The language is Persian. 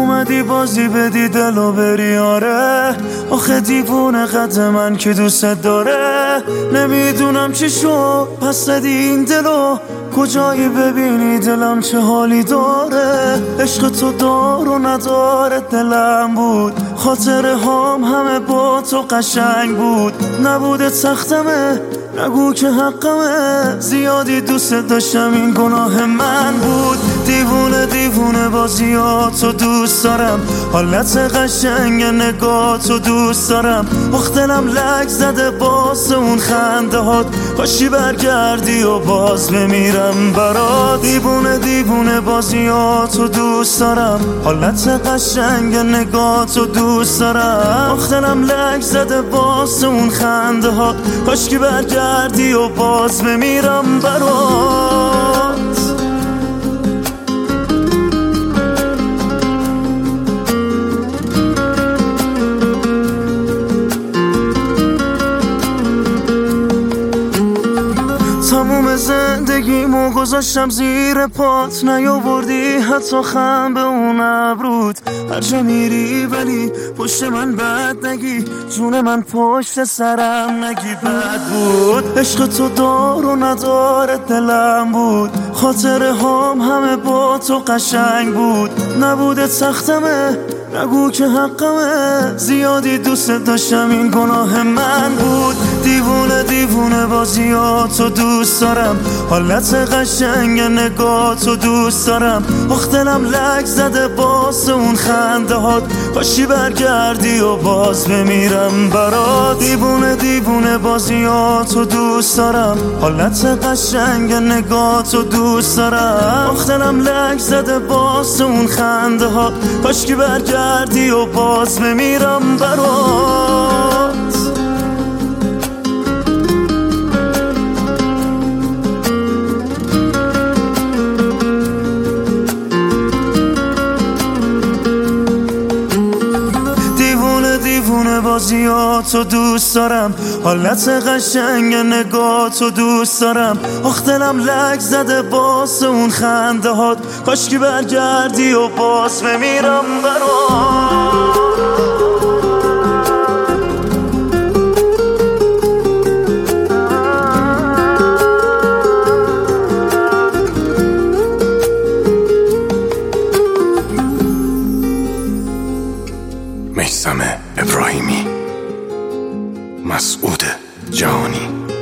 اومدی بازی بدی دلو بری آره، آخه دیوونه قد من که دوست داره. نمیدونم چی شو پس زدی این دلو، کجایی ببینی دلم چه حالی داره. عشق تو دار و نداره دلم بود، خاطره هام همه با تو قشنگ بود. نبوده سختمه نگو که حقمه، زیادی دوست داشتم این گناه من بود. دیوونه دیوونه بازیاتو دوست دارم، حالت قشنگ نگاتو دوست دارم. دلم لک زده باز اون خنده هات، کاشی برگردی و باز بمیرم برات. دیوونه دیوونه بازیاتو دوست دارم، حالت قشنگ نگاتو دوست دارم. دلم لک زده باز اون خنده هات، کاشکی برگردی و باز بمیرم برات. تموم زندگیمو گذاشتم زیر پات، نیاوردی حتی خم به اون ابروت. هر جا میری ولی پشت من بد نگی، جون من پشت سرم نگی بد بود. عشق تو دار و نداره دلم بود، خاطره هام همه با تو قشنگ بود. نبوده سختمه نگو که حقمه، زیادی دوست داشتم این گناه من بود. دیوونه دیوونه بازیاتو دوست دارم، حالت قشنگ نگاتو دوست دارم. دلم لک زده باز اون خنده هات، کاشی برگردی و باز بمیرم برات. دیوونه دیوونه بازیاتو دوست دارم، حالت قشنگ نگاتو دوست دارم. دلم لک زده باز اون خنده هات، کاشکی برگردی و باز بمیرم برات. دیوونه بازیاتو دوست دارم، حالت قشنگ نگاتو دوست دارم. دلم لک زده باز اون خنده هات، کاشکی برگردی و باز بمیرم برات. میثم ابراهیمی، مسعود جهانی.